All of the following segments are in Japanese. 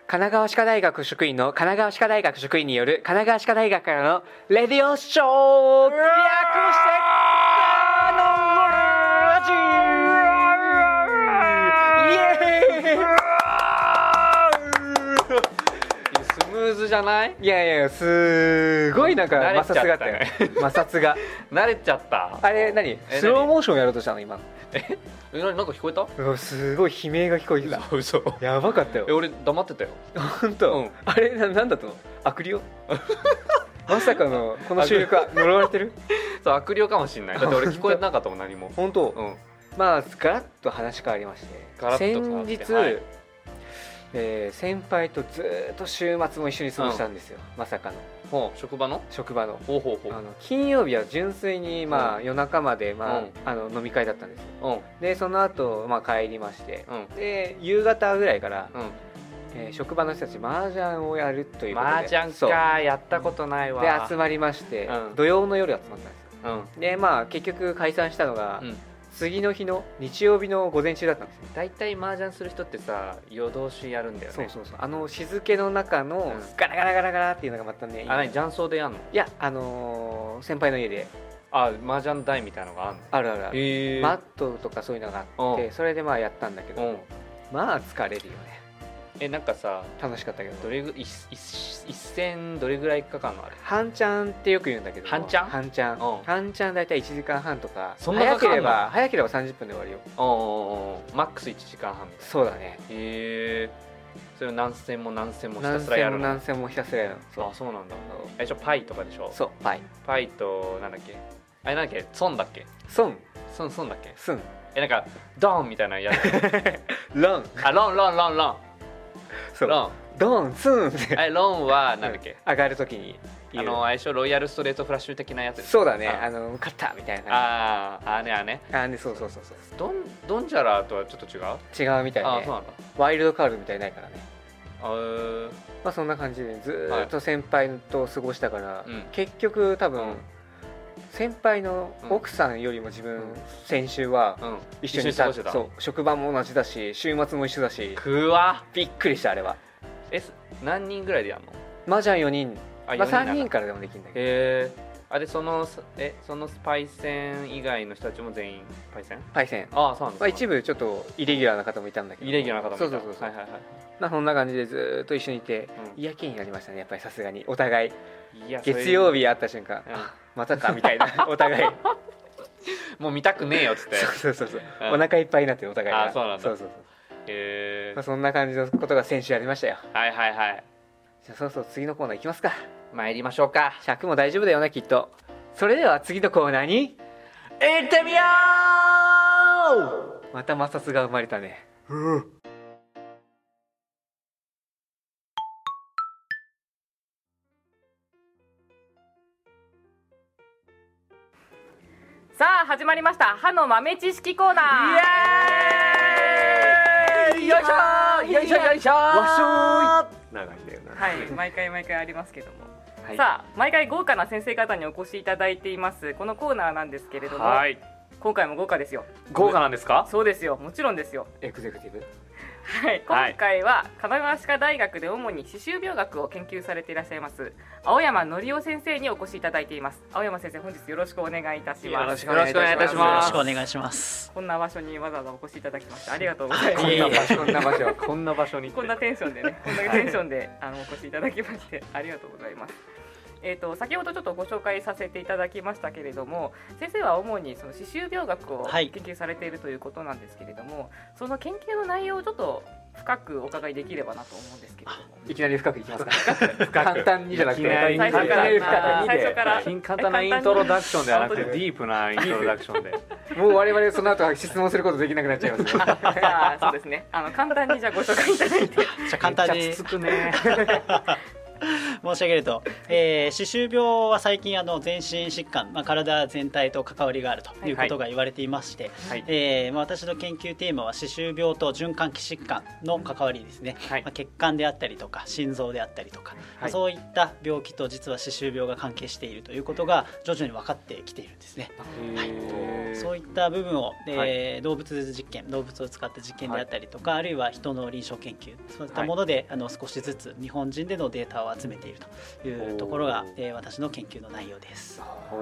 神奈川歯科大学職員の神奈川歯科大学職員による神奈川歯科大学からのレディオショー、略してラジイエーイスムーズじゃない？ いやいや、すごいなんか摩擦があったよ。摩擦が慣れちゃった。 あれ何？スローモーションやろうとしたの今。 なんか聞こえた？ すごい悲鳴が聞こえてた。 嘘。 やばかったよ。 俺黙ってたよ。 本当。あれなんだったの？悪霊？まさかのこの収録は呪われてる？ そう、悪霊かもしれない。だって俺聞こえなかったもん何も。 本当。 うん。 まあガラッと話変わりまして、先日、先輩とずっと週末も一緒に過ごしたんですよ。まさかの。 職場の金曜日は純粋に夜中まで飲み会だったんですよ。でその後帰りまして、で夕方ぐらいから職場の人たち麻雀をやるということで、 麻雀か、やったことないわ。 で集まりまして、土曜の夜集まったんですよ。で結局解散したのが次の日の日曜日の午前中だったんですよ。 だいたい麻雀する人ってさ、夜通しやるんだよね。 そう静けの中のガラガラガラガラっていうのがまたね、 何雀荘でやんの？いや先輩の家で麻雀台みたいなのがあるの？ある。 マットとかそういうのがあって、それでやったんだけど、疲れるよね。 なんかさ、 楽しかったけど、 一戦どれぐらいかかるの？あれ半チャンってよく言うんだけど、半チャンだいたい1時間半とか、 そんなかかるの？ 早ければ30分で終わるよ。 マックス1時間半みたいな。 そうだね。 それを何戦もひたすらやるの？ 何戦もひたすらやるの。 そうなんだ。パイとかでしょ？ そう、パイとなんだっけ、あれなんだっけ、ソンだっけ？ソンだっけ？ ソン。 なんかドーンみたいなやつ。 ロン。そう、ドンツンって。 ロンはなんだっけ、 上がるときに相性ロイヤルストレートフラッシュ的なやつ。 そうだね、勝ったみたいな。そう。 ドンジャラとはちょっと違うみたいね。 そうなんだ。 ワイルドカードみたいないからね。そんな感じでずっと先輩と過ごしたから、結局多分先輩の奥さんよりも自分先週は一緒に過ごしてた。そう、職場も同じだし週末も一緒だし、びっくりした。あれは何人ぐらいでやるの？ 麻雀4人、3人からでもできるんだけど。 そのパイセン以外の人たちも全員パイセン。 そうなんですか。 一部ちょっイレギュラーな方もいたんだけど。そう。そんな感じでずっと一緒にいて嫌気になりましたね、やっぱり。さすがにお互い月曜日会った瞬間、またかみたいな。お互いもう見たくねえよっつって。 そう。お腹いっぱいになってるお互いが。 そうなんだ。そう。 そんな感じのことが先週ありましたよ。 はい。 じゃあそう次のコーナー行きますか。 参りましょうか。 尺も大丈夫だよな、きっと。それでは次のコーナーに行ってみよう。また摩擦が生まれたね。 さあ始まりました歯の豆知識コーナー。 イエーイ。よいしょ長いんだよな。 はい、毎回ありますけども、さあ毎回豪華な先生方にお越しいただいていますこのコーナーなんですけれども、今回も豪華ですよ。 豪華なんですか？ そうですよ、もちろんですよ。 エグゼクティブ。 はい、今回は神奈川歯科大学で主に歯周病学を研究されていらっしゃいます青山則夫先生にお越しいただいています。青山先生、本日よろしくお願いいたします。 よろしくお願いいたします。 よろしくお願いします。 こんな場所にわざわざお越しいただきましてありがとうございます。 こんな場所こんな場所にこんなテンションでね、こんなテンションでお越しいただきましてありがとうございます。先ほどちょっとご紹介させていただきましたけれども、先生は主にその歯周病学を研究されているということなんですけれども、その研究の内容をちょっと深くお伺いできればなと思うんですけれども。 いきなり深くいきますか？簡単にじゃなくて最初から簡単なイントロダクションではなくてディープなイントロダクションでもう我々その後は質問することできなくなっちゃいますよ。 そうですね、簡単にじゃあご紹介いただいて。 じゃあ簡単にじ申し上げると、歯周病は最近全身疾患、体全体と関わりがあるということが言われていまして、私の研究テーマは歯周病と循環器疾患の関わりですね、血管であったりとか心臓であったりとか、そういった病気と実は歯周病が関係しているということが徐々に分かってきているんですね。そういった部分を、動物実験、動物を使った実験であったりとか、あるいは人の臨床研究、そういったもので、少しずつ日本人でのデータを集めているというところが、私の研究の内容です。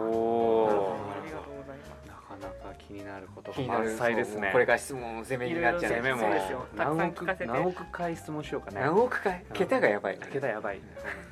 なかなか気になることが満載ですね。 これが質問攻めになっちゃう。 攻めも何億回質問しようかね。 何億回？桁がやばい。 桁やばい。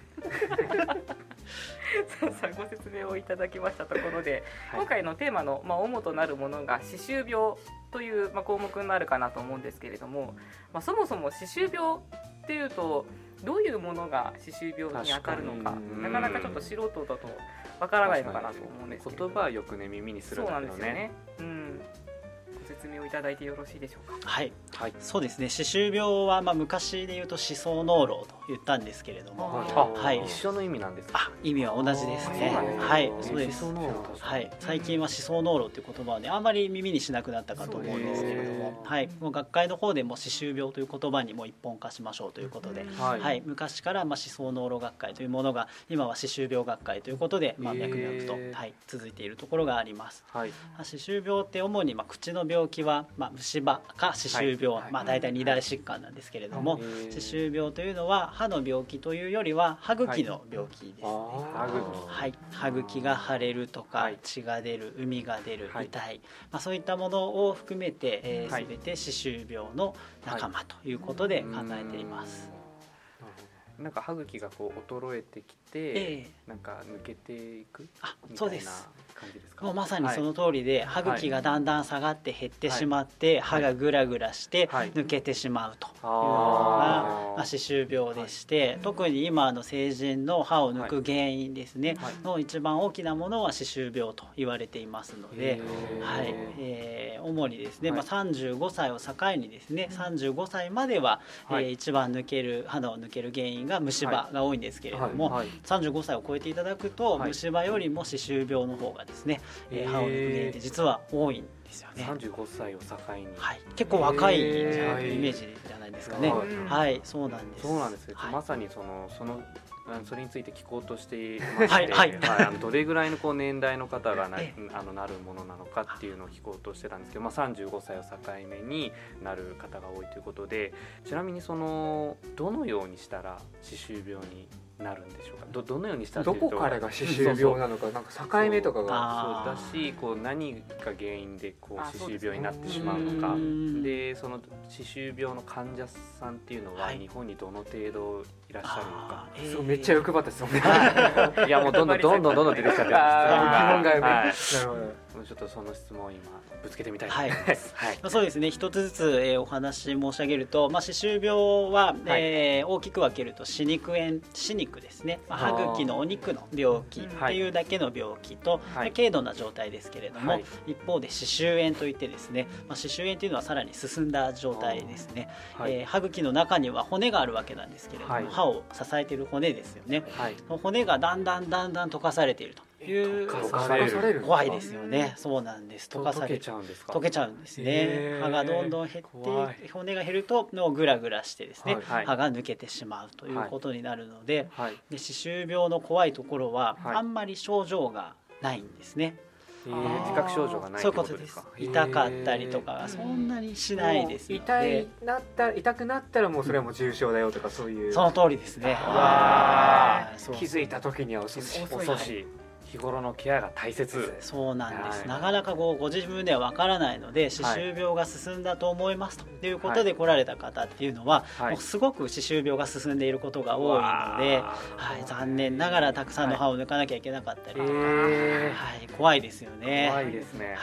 さあご説明をいただきましたところで、今回のテーマの主となるものが歯周病という項目になるかなと思うんですけれども、そもそも歯周病っていうとどういうものが歯周病に当たるのか、なかなかちょっと素人だとわからないのかなと思うんですけど、 言葉はよくね耳にするんだけどね。そうなんですよね。ご説明をいただいてよろしいでしょうか。 はい、そうですね。歯周病は昔で言うと歯槽膿漏と言ったんですけれども、 一緒の意味なんですか。 意味は同じですね。はい、そうです。はい、最近は歯槽膿漏という言葉はねあんまり耳にしなくなったかと思うんですけれども、もう学会の方でも歯周病という言葉にも一本化しましょうということで、昔から歯槽膿漏学会というものが今は歯周病学会ということで脈々と続いているところがあります。歯周病って主に口の病気は虫歯か歯周病、大体2大疾患なんですけれども、歯周病というのは歯の病気というよりは歯茎の病気ですね。歯茎が腫れるとか血が出る、膿が出る、痛い、そういったものを含めて全て歯周病の仲間ということで考えています。 なんか歯茎が衰えてきて、なんか抜けていくみたいな感じですか。 もうまさにその通りで、歯茎がだんだん下がって減ってしまって、歯がグラグラして抜けてしまうというのが歯周病でして、特に今成人の歯を抜く原因ですね、の一番大きなものは歯周病と言われていますので、主にですね、35歳を境にですね、35歳までは一番歯の抜ける原因が虫歯が多いんですけれども、35歳を超えていただくと虫歯よりも歯周病の方がですね、歯を抜く原因って実は多いんですよね。 35歳を境に、 結構若いイメージじゃないですかね。そうなんです。 そうなんです。まさにそれについて聞こうとしていまして、どれぐらいの年代の方がなるものなのかっていうのを聞こうとしてたんですけど、35歳を境目になる方が多いということで、ちなみにどのようにしたら歯周病になるんでしょうか。どのようにしたら、 どこからが歯周病なのか、なんか境目とかがそうだし、何が原因で歯周病になってしまうのかで、その歯周病の患者さんっていうのは日本にどの程度いらっしゃるのか。 めっちゃ欲張ったですよね。 いやもうどんどん出てきちゃってるんですけど、 なるほど。 ちょっとその質問を今ぶつけてみたいと思います。 そうですね。一つずつお話申し上げると、歯周病は大きく分けると歯肉炎、歯肉ですね。歯茎のお肉の病気っていうだけの病気と、軽度な状態ですけれども、一方で歯周炎といってですね、歯周炎というのはさらに進んだ状態ですね。歯茎の中には骨があるわけなんですけれども、歯を支えている骨ですよね。その骨がだんだん溶かされていると。怖いですよね。そうなんです。 溶けちゃうんですか。 溶けちゃうんですね。歯がどんどん減って骨が減るとグラグラしてですね、歯が抜けてしまうということになるので、歯周病の怖いところはあんまり症状がないんですね。 自覚症状がない。 そういうことです。痛かったりとかはそんなにしないですので、 痛くなったらもうそれはもう重症だよとか、そういう。 その通りですね。 気づいた時には遅し。 日頃のケアが大切。 そうなんです。なかなかご自分ではわからないので、歯周病が進んだと思いますということで来られた方っていうのは、もうすごく歯周病が進んでいることが多いので、残念ながらたくさんの歯を抜かなきゃいけなかったりとか、怖いですよね。 怖いですね。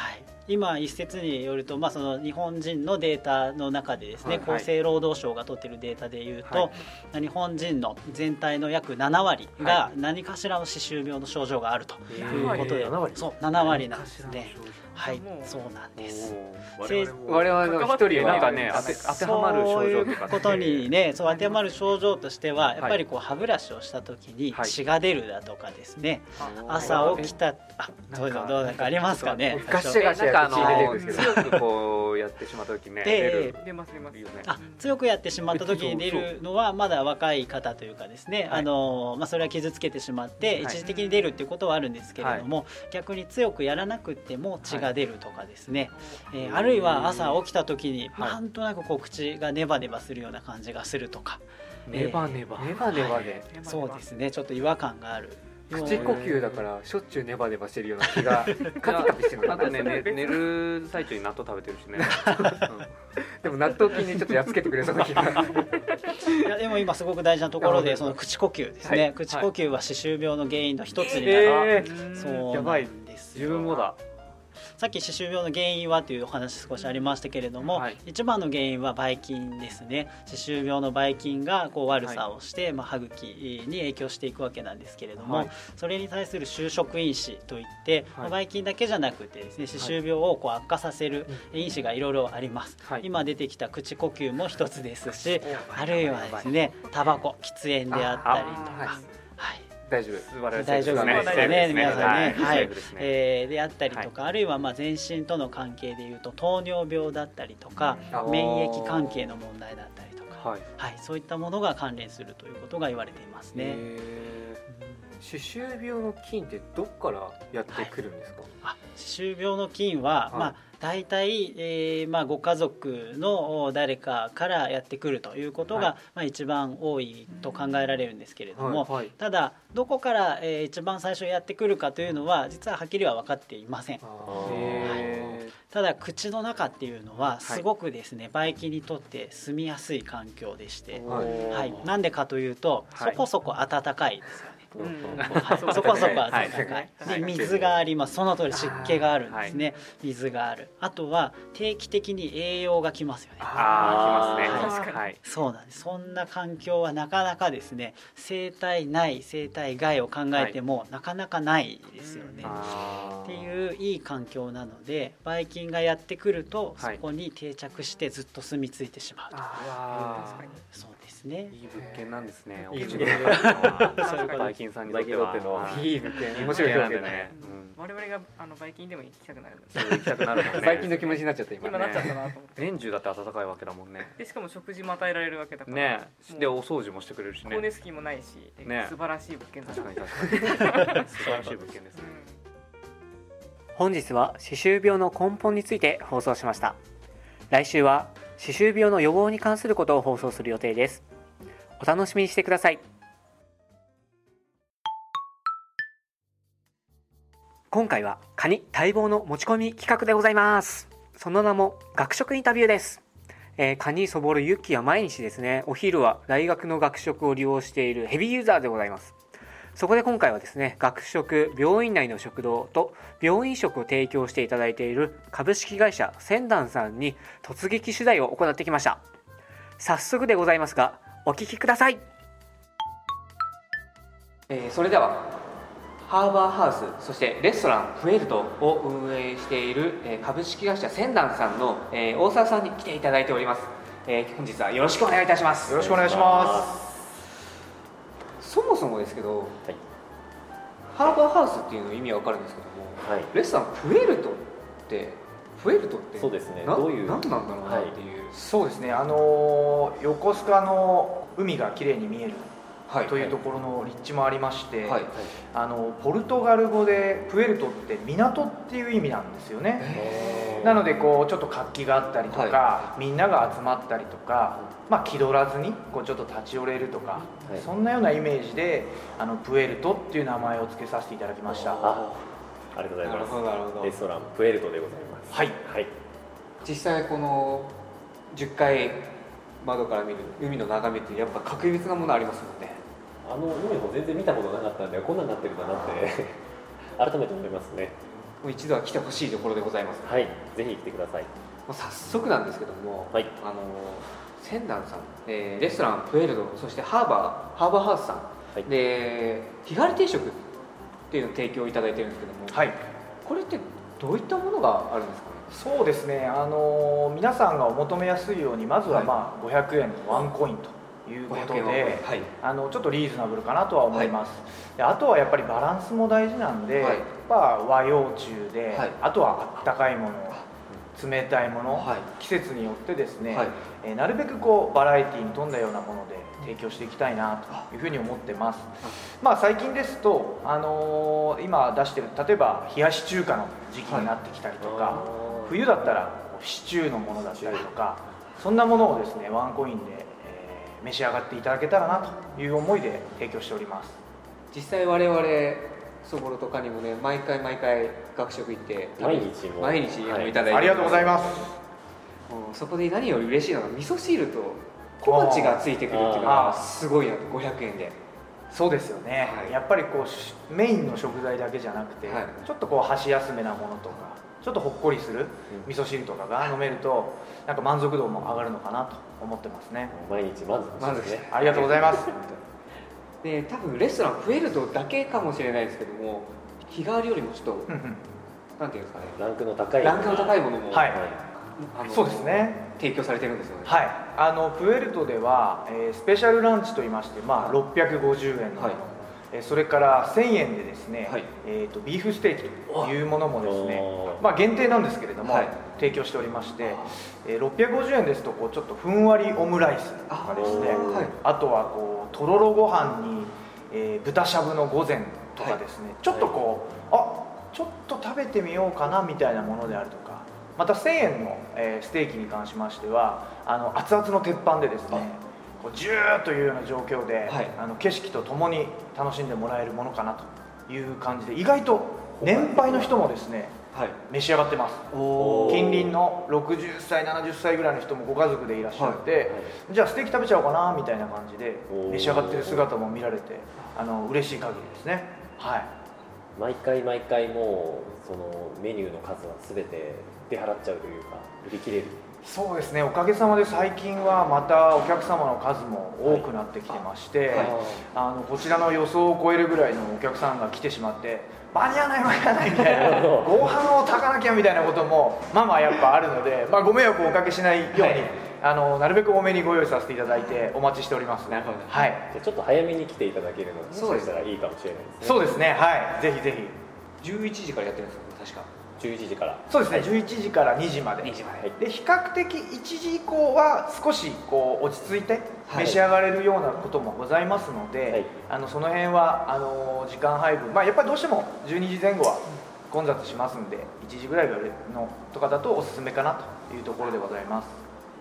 今一説によると、その日本人のデータの中でですね、厚生労働省が取っているデータでいうと、日本人の全体の約7割が何かしらの歯周病の症状があるということで、そう7割なんですね。はい、そうなんです。 我々の一人なんかね、当てはまる症状とか、 そういうことにね、そう当てはまる症状としてはやっぱりこう歯ブラシをした時に血が出るだとかですね、朝起きたどうなんかありますかね。 ガシガシやって血出てるんですけど、 強くこうやってしまった時ね、 出ますよね。 強くやってしまった時に出るのはまだ若い方というかですね、それは傷つけてしまって一時的に出るっていうことはあるんですけれども、逆に強くやらなくても血が出るとかですね、あるいは朝起きた時になんとなくこう口がネバネバするような感じがするとか、 ネバネバで、 そうですね、ちょっと違和感がある。 口呼吸だからしょっちゅうネバネバしてるような気がカピカピしてる。 あとね、寝る最中に納豆食べてるしね。 でも納豆菌にちょっとやっつけてくれそうな気が。 いやでも今すごく大事なところで、その口呼吸ですね、口呼吸は歯周病の原因の一つになる。そうなんですよ。 自分もだ。 さっき歯周病の原因はというお話少しありましたけれども、一番の原因はばい菌ですね。歯周病のばい菌がこう悪さをして、歯茎に影響していくわけなんですけれども、それに対する修飾因子といって、ばい菌だけじゃなくてですね、歯周病をこう悪化させる因子がいろいろあります。今出てきた口呼吸も一つですし、あるいはですね、タバコ、喫煙であったりとか、 大丈夫ですね、皆さんね、であったりとか、あるいは全身との関係でいうと糖尿病だったりとか、免疫関係の問題だったりとか、そういったものが関連するということが言われていますね。 歯周病の菌ってどこからやってくるんですか？ 歯周病の菌は、大体、ご家族の誰かからやってくるということが、一番多いと考えられるんですけれども、ただどこから、一番最初やってくるかというのは実ははっきりは分かっていません。ただ口の中っていうのはすごくですね、ばい菌にとって住みやすい環境でして、なんでかというと、そこそこ暖かいですよね。そこそこ暖かい。で水があります。その通り湿気があるんですね。水がある。あとは定期的に栄養が来ますよね。 来ますね。確かに。 そうなんです。そんな環境はなかなかですね、生体内生体外を考えてもなかなかないですよね。っていういい環境なので、ばい菌がやってくるとそこに定着してずっと住み着いてしまうと。そうですね。 いい物件なんですね。 いい物件。ばい菌さんにとってはいい物件。面白い物件ね。 我々がばい菌でも行きたくなる。 行きたくなるもんね。 最近の気持ちになっちゃった今なっちゃったなと思って。 年中だって暖かいわけだもんね。 でしかも食事も与えられるわけだから。 ね。でお掃除もしてくれるしね。 光熱費もないし、素晴らしい物件だ。 確かに素晴らしい物件ですね。 本日は歯周病の根本について放送しました。来週は歯周病の予防に関することを放送する予定です。お楽しみにしてください。今回はカニ待望の持ち込み企画でございます。その名も学食インタビューです。カニそぼろユッキーは毎日ですね、お昼は大学の学食を利用しているヘビーユーザーでございます。そこで今回はですね、学食病院内の食堂と病院食を提供していただいている株式会社千団さんに突撃取材を行ってきました。早速でございますがお聞きください。それではハーバーハウス、そしてレストランプエルトを運営している株式会社千団さんの大沢さんに来ていただいております。本日はよろしくお願いいたします。 よろしくお願いします。 そもそもですけど、ハーバーハウスっていうの意味は分かるんですけども、レストランプエルトってそうですね、 どういう何なんだろうなっていう、 そうですね、横須賀の海がきれいに見えるというところの立地もありまして、ポルトガル語でプエルトって港っていう意味なんですよね。なのでこうちょっと活気があったりとか、みんなが集まったりとか、気取らずにこうちょっと立ち寄れるとか、そんなようなイメージでプエルトっていう名前を付けさせていただきました。 ありがとうございます。レストランプエルトでございます。 実際この10階窓から見る海の眺めってやっぱ格別なものありますもんね。 海も全然見たことなかったんで、こんなになってるんだなって改めて思いますね。 もう一度は来てほしいところでございます。 はい、ぜひ来てください。 早速なんですけども、 はい、 千段さん、レストランプエルド、そしてハーバーハウスさん、はい、で日替わり定食っていうのを提供いただいてるんですけども、はい、これってどういったものがあるんですかね。 そうですね、皆さんがお求めやすいように、まずは500円のワンコインということで、はい、ちょっとリーズナブルかなとは思います。であとはやっぱりバランスも大事なんで、はい、和洋中で、はい、あとはあったかいもの、冷たいもの、はい、季節によってですね、はい、なるべくバラエティに富んだようなもので提供していきたいなというふうに思ってます。最近ですと、今出してる例えば冷やし中華の時期になってきたりとか、はい、冬だったらシチューのものだったりとか、そんなものをですねワンコインで、召し上がっていただけたらなという思いで提供しております。 実際我々そぼろとかにもね、毎回学食行って毎日いただいて、 ありがとうございます。 そこで何より嬉しいのが味噌汁と小鉢がついてくるっていうのがすごいなと。500円で。 そうですよね、はい、やっぱりメインの食材だけじゃなくて、はい、ちょっと箸休めなものとかちょっとほっこりする味噌汁とかが飲めると、なんか満足度も上がるのかなと思ってますね。 毎日満足ですね。 ありがとうございます。 で多分レストランプエルドだけかもしれないですけども、日替わりよりもちょっとなんていうんですかね、 ランクの高いものも、 はい、そうですね、 提供されてるんですよね。 はい、プエルトでは、スペシャルランチといいまして、650円のもの、はい、それから1000円でですね、はい、ビーフステーキというものもですね、限定なんですけれども、はい、提供しておりまして、650円ですとちょっとふんわりオムライスとかですね、あとはとろろご飯に、豚しゃぶの御膳とかですね、はい、ちょっとちょっと食べてみようかなみたいなものであるとか、また1000円の、ステーキに関しましては熱々の鉄板でですね、ジューというような状況で、はい、景色とともに楽しんでもらえるものかなという感じで、意外と年配の人もですね、はい、召し上がってます。近隣の60歳70歳ぐらいの人もご家族でいらっしゃって、はいはい、じゃあステーキ食べちゃおうかなみたいな感じで召し上がってる姿も見られて、嬉しい限りですね。はい、 毎回もうそのメニューの数は全て出払っちゃうというか、売り切れる。 そうですね、おかげさまで最近はまたお客様の数も多くなってきてまして、はい、こちらの予想を超えるぐらいのお客さんが来てしまって、間に合わないみたいなご飯を炊かなきゃみたいなこともやっぱあるので、ご迷惑をおかけしないように、はい、なるべく多めにご用意させていただいてお待ちしております。 なるほど、 はい、 じゃちょっと早めに来ていただけるのもしかしたらいいかもしれないですね。 そうですね、はい、ぜひぜひ。 11時からやってるんですよね、確か。 11時から。 そうですね、11時から2時まで。で比較的1時以降は少し落ち着いて召し上がれるようなこともございますので、はい、その辺は時間配分、やっぱりどうしても12時前後は混雑しますんで、1時ぐらいのとかだとおすすめかなというところでございます。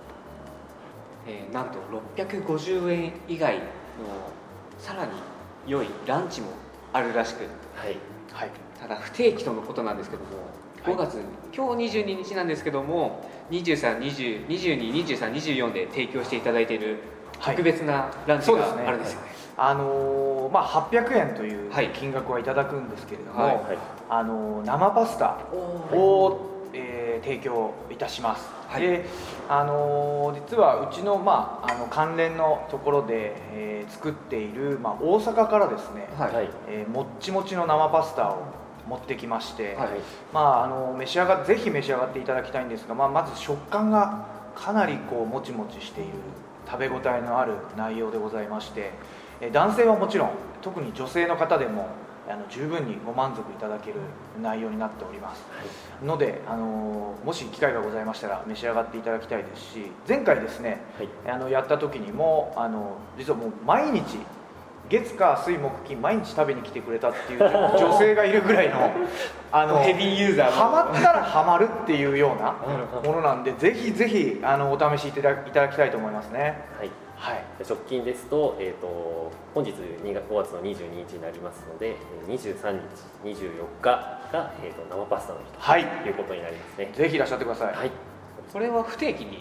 なんと650円以外のさらに良いランチもあるらしく、はいはい、ただ不定期とのことなんですけども、5月に、今日22日なんですけども、23、20、22、23、24で提供していただいている特別なランチがあるんですよね。 800円という金額はいただくんですけれども、はいはい、生パスタを、提供いたします。はい、で実はうちの、関連のところで、作っている、大阪からですね、はいもっちもちの生パスタを持ってきまして、はいぜひ召し上がっていただきたいんですが、まず食感がかなりもちもちしている、食べ応えのある内容でございまして、男性はもちろん特に女性の方でも十分にご満足いただける内容になっております、はい、のでもし機会がございましたら召し上がっていただきたいですし、前回ですね、はい、やった時にも実はもう毎日月火水木金毎日食べに来てくれたっていう女性がいるぐらいのヘビーユーザーハマったらハマるっていうようなものなんで、ぜひぜひお試しいただきたいと思いますね。はいはい、直近ですと、本日5月の22日になりますので、23日、24日が、生パスタの日ということになりますね。 ぜひいらっしゃってください。はい、 これは不定期に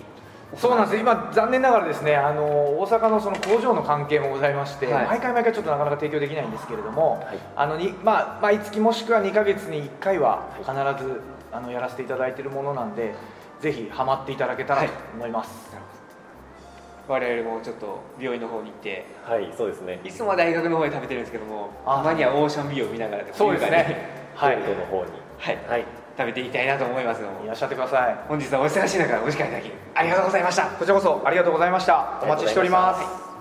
そうなんです。今残念ながらですね、大阪のその工場の関係もございまして、毎回ちょっとなかなか提供できないんですけれども、毎月もしくは2ヶ月に1回は必ずやらせていただいているものなんで、ぜひハマっていただけたらと思います。 我々もちょっと病院の方に行って、 そうですね。 いつも大学の方で食べてるんですけども、たまにはオーシャンビューを見ながら、 そうですね。 ゴールドの方に、 食べていきたいなと思いますので、 いらっしゃってください。 本日はお忙しい中お時間いただきありがとうございました。 こちらこそありがとうございました。お待ちしております。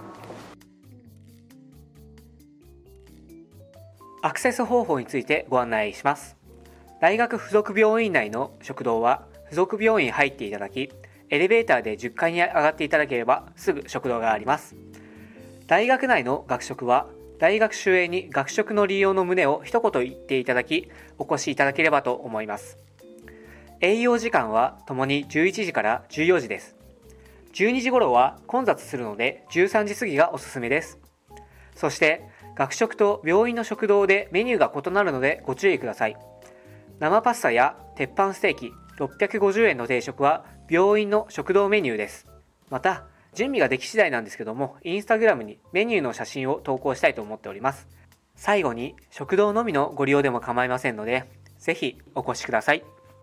アクセス方法についてご案内します。大学附属病院内の食堂は附属病院に入っていただき、エレベーターで10階に上がっていただければすぐ食堂があります。大学内の学食は大学周辺に学食の利用の旨を一言言っていただき、お越しいただければと思います。営業時間はともに11時から14時です。12時頃は混雑するので13時過ぎがおすすめです。そして学食と病院の食堂でメニューが異なるのでご注意ください。生パスタや鉄板ステーキ650円の定食は病院の食堂メニューです。また準備ができ次第なんですけども、インスタグラムにメニューの写真を投稿したいと思っております。最後に食堂のみのご利用でも構いませんので、ぜひお越しください。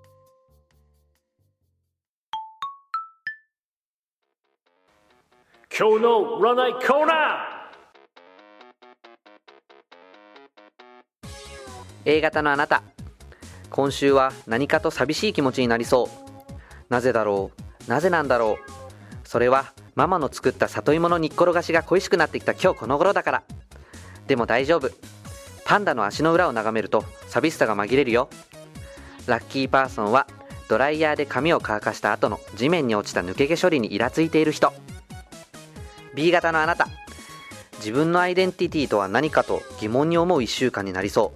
今日の占いコーナー。 A 型のあなた、今週は何かと寂しい気持ちになりそう。なぜだろう、なぜなんだろう。それはママの作った里芋の煮っころがしが恋しくなってきた今日この頃だから。でも大丈夫、パンダの足の裏を眺めると寂しさが紛れるよ。ラッキーパーソンはドライヤーで髪を乾かした後の地面に落ちた抜け毛処理にイラついている人。 B 型のあなた、自分のアイデンティティとは何かと疑問に思う1週間になりそう。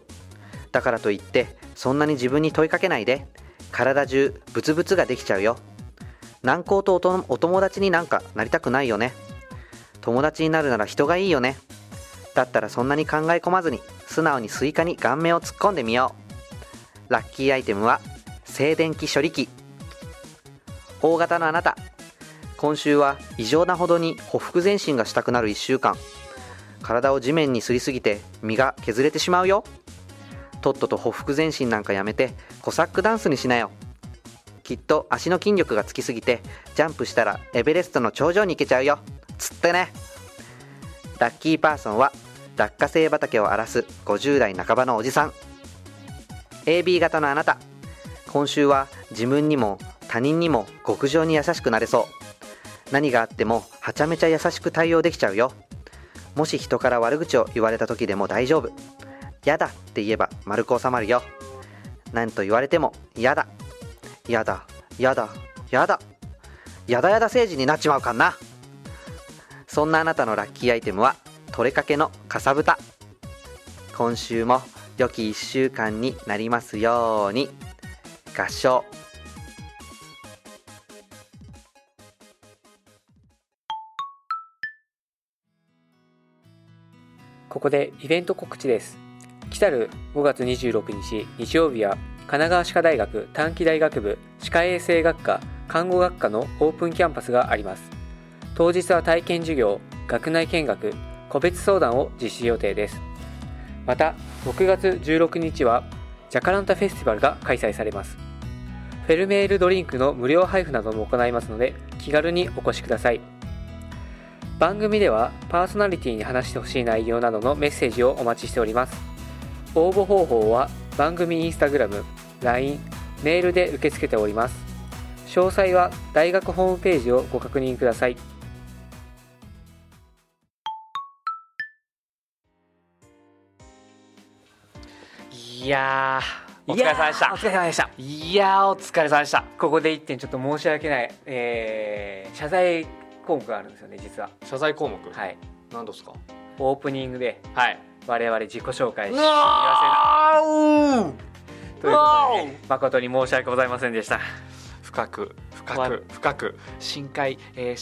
だからといってそんなに自分に問いかけないで。体中ブツブツができちゃうよ。軟膏とお友達になんかなりたくないよね。友達になるなら人がいいよね。だったらそんなに考え込まずに素直にスイカに顔面を突っ込んでみよう。ラッキーアイテムは静電気処理器。 O 型のあなた、今週は異常なほどにほふ前進がしたくなる1週間。体を地面にすりすぎて身が削れてしまうよ。とっととほふ前進なんかやめてコサックダンスにしなよ。きっと足の筋力がつきすぎてジャンプしたらエベレストの頂上に行けちゃうよ。つってね。ラッキーパーソンは落花生畑を荒らす50代半ばのおじさん。 AB 型のあなた、今週は自分にも他人にも極上に優しくなれそう。何があってもはちゃめちゃ優しく対応できちゃうよ。もし人から悪口を言われた時でも大丈夫。やだって言えば丸く収まるよ。何と言われてもやだやだやだやだやだやだ政治になっちまうかな。そんなあなたのラッキーアイテムは取れかけのかさぶた。今週も良き1週間になりますように。合唱。 ここでイベント告知です。来たる5月26日日曜日は神奈川歯科大学短期大学部歯科衛生学科看護学科のオープンキャンパスがあります。当日は体験授業、学内見学、個別相談を実施予定です。また6月16日はジャカランタフェスティバルが開催されます。フェルメールドリンクの無料配布なども行いますので気軽にお越しください。番組ではパーソナリティに話してほしい内容などのメッセージをお待ちしております。応募方法は番組インスタグラム、LINE、メールで受け付けております。詳細は大学ホームページをご確認ください。 いやー、お疲れ様でした。 お疲れ様でした。 いやー、お疲れ様でした。 ここで一点ちょっと申し訳ない、謝罪項目があるんですよね、実は。 謝罪項目、 はい、 何ですか。 オープニングで、 はい、 我々自己紹介し言わせなということで、ね、誠に申し訳ございませんでした。 深く深海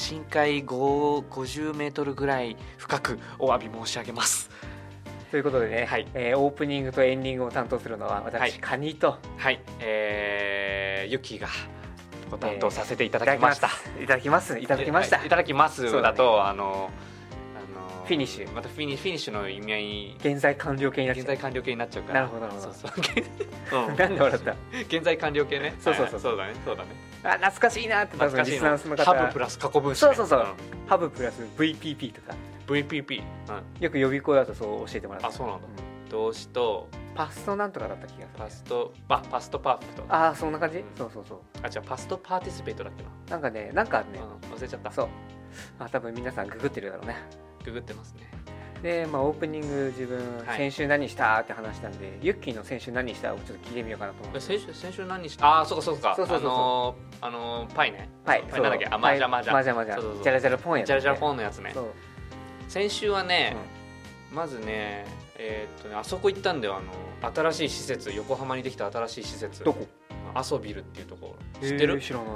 50メートルぐらい深くお詫び申し上げます。 ということでね、 はい、 オープニングとエンディングを担当するのは私、 はい、 カニと、 はい、ユキがご担当させていただきました。 いただきました。 いただきますだとフィニッシュ、 またフィニッシュの意味合い、 現在完了形になっちゃう。 現在完了形になっちゃうから。 なるほどなるほど。 そうなんで笑った？ 現在完了形ね。 そうだね。 あ、懐かしいなって多分リスナーの方。 ハブプラス過去分詞。 そう。ハブプラス VPP とか。 VPP。 よく予備校だとそう教えてもらった。 あ、そうなんだ。動詞とパストなんとかだった気がする。 パストパーフェクト。 ああ、そんな感じ？そう。 あ、じゃあパストパーティシペートだっけな。 なんかね、 忘れちゃった。 そう。多分皆さんググってるだろうね。 ググってますね。 で、オープニング自分、先週何したって話したんで、ユッキーの先週何したをちょっと聞いてみようかなと思って。 先週何した？ああ、そうか。パイね。 パイなんだっけ？マージャ。 ジャラジャラポンやつ。 ジャラジャラポンのやつね。先週はね、まずね、あそこ行ったんだよ。新しい施設、横浜にできた新しい施設。 どこ？ アソビルっていうところ。知ってる？ 知らない。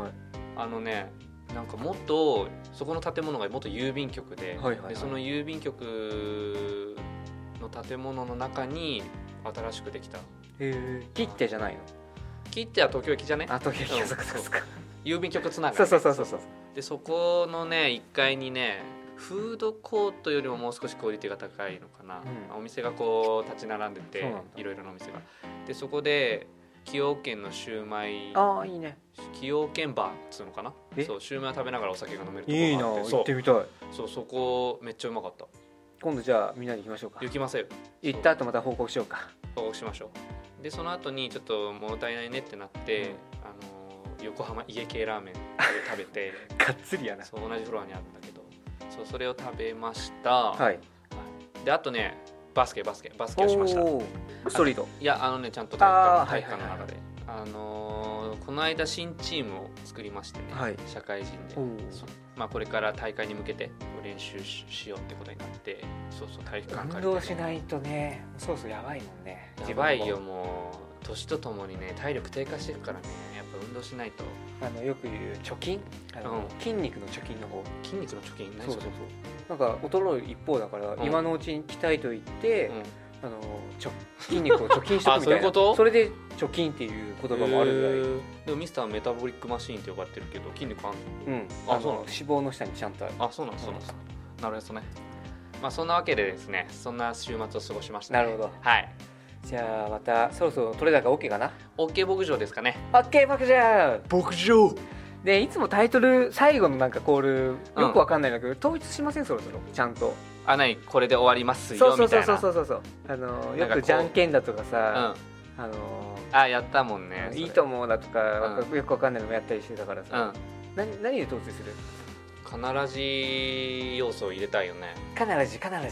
なんかもっとそこの建物が元郵便局で、でその郵便局の建物の中に新しくできた。 切手じゃないの？ 切手は東京駅じゃね？ あ、東京駅、そうか。 郵便局つながり。 そう。 でそこのね1階にね、フードコートよりももう少しクオリティが高いのかな、お店がこう立ち並んでて、いろいろなお店が。でそこで崎陽軒のシューマイ、 ああいいね、 崎陽軒バーっつうのかな、そうシューマイ食べながらお酒が飲めるところがあって、 いいな、行ってみたい。 そこめっちゃうまかった。 今度じゃあみんなで行きましょうか。 行きますよ。 行った後また報告しようか。 報告しましょう。でその後にちょっと物足りないねってなって、横浜家系ラーメン食べてがっつりやな。 そう同じフロアにあるんだけど、それを食べました。であとねバスケをしました。 ストリート？ いやちゃんと体育館の中で、この間新チームを作りましてね、社会人で、これから大会に向けて練習しようってことになって、体育館借りて、 運動しないとね、そうやばいもんね。 やばいよ、もう年とともにね体力低下していくからね、やっぱ運動しないと。 よく言う貯金、筋肉の貯金の方。 筋肉の貯金？ そうなんか衰える一方だから、今のうちに鍛えといて、筋肉を貯金しとくみたいな。そういうこと？それで貯金っていう言葉もあるぐらい。 でもミスターメタボリックマシーンって呼ばれてるけど、筋肉あんの？ そうなの。脂肪の下にちゃんとある。 そうなの。なるほどね。そんなわけでですね、そんな週末を過ごしましたね。 なるほど。 はい。 じゃあまたそろそろ取れ高 OK かな？ OK 牧場ですかね。 OK 牧場で、いつもタイトル最後のなんかコールよくわかんないんだけど、統一しません？そろそろちゃんとこれで終わりますよみたいな。 そうよくじゃんけんだとかさ、 やったもんね。 いいと思うだとか、よくわかんないのもやったりしてたからさ、何で統一する？ 必ず要素を入れたいよね。 必ずみたいな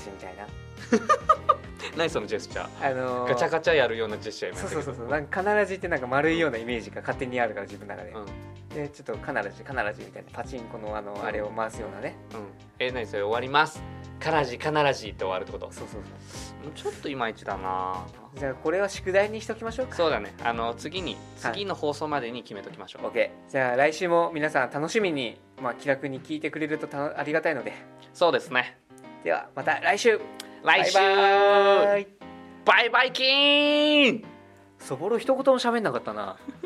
何そのジェスチャー、ガチャガチャやるようなジェスチャー。 そうなんか必ずってなんか丸いようなイメージが勝手にあるから、自分の中で、でちょっと必ずみたいな、パチンコのあれを回すようなね。 何それ、終わります必ずって終わるってこと？そうちょっといまいちだな。 じゃあこれは宿題にしときましょうか。 そうだね、次の放送までに決めときましょう。 OK。 じゃあ来週も皆さん楽しみに、気楽に聞いてくれるとありがたいので。 そうですね。 ではまた来週。 バイバイキーン。 そぼろ一言も喋んなかったな。